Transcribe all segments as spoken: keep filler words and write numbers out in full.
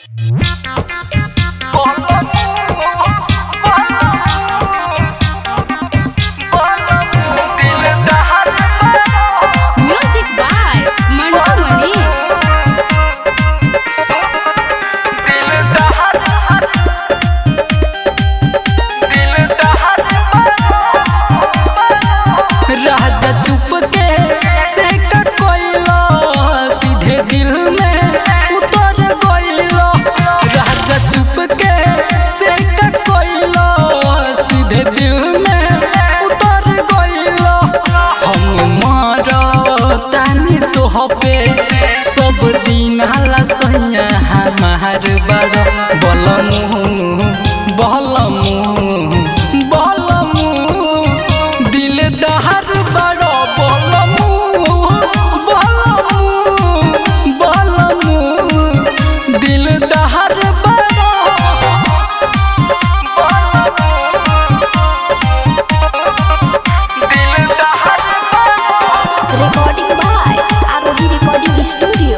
सब दिन हाला सैया हमार बड़ा बलमु बलमु बलमु दिल दहर बड़ा बलमु बलमु बलमु दिल दहर बड़ा दिल दहर Recording by Arohi Recording Studio.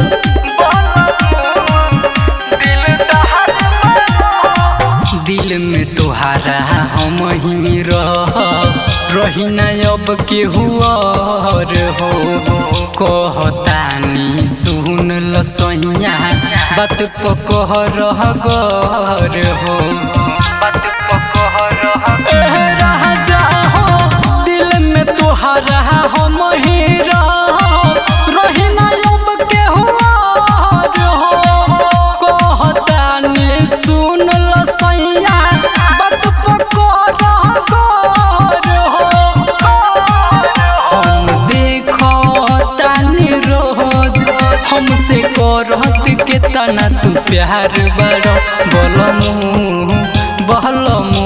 दिल में तोहारा हम ही रह रही न अब केहू और हो कहतानी सुन ल सैया बात पकह रह गर हो बात पकह रह जा हो दिल में तोहारा हम ही रह रही न अब केहू और हो कहतानी सुन ल सैया बात पकह रह हमसे करत के तना तू प्यार बड़ा बलमु बलमु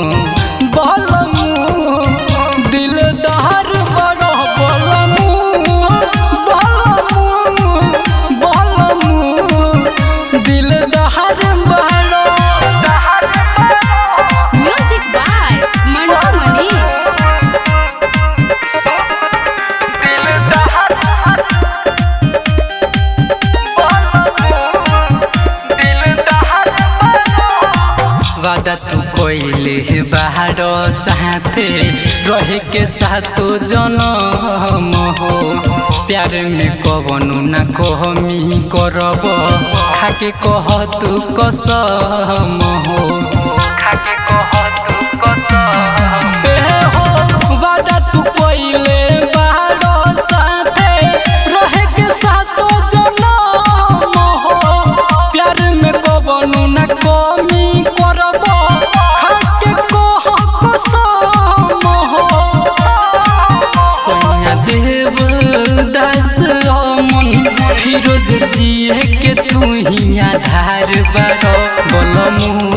बलमु दिल दहर बड़ा बलमु बलमु बलमु दिल दहर बड़ा Music by Mantu Mani. वादा तू कोइले बाहर साथे रहे के साथो जनम हो प्यार में कवनु ना कहमी करब खाके कह तू कसम हो खाके कह तू कसम हो वादा तू कोइले बाहर साथे रहे के साथो जनम हो प्यार में कवनु ना कहमी फिरोज जिए के तू ही आधार बड़ा बलमु